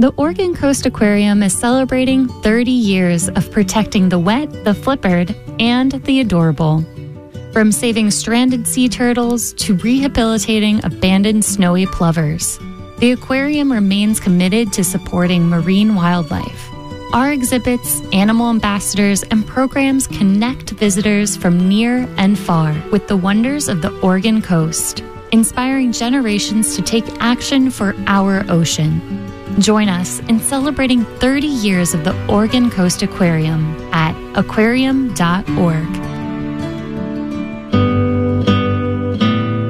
The Oregon Coast Aquarium is celebrating 30 years of protecting the wet, the flippered, and the adorable. From saving stranded sea turtles to rehabilitating abandoned snowy plovers, the aquarium remains committed to supporting marine wildlife. Our exhibits, animal ambassadors, and programs connect visitors from near and far with the wonders of the Oregon coast, inspiring generations to take action for our ocean. Join us in celebrating 30 years of the Oregon Coast Aquarium at aquarium.org.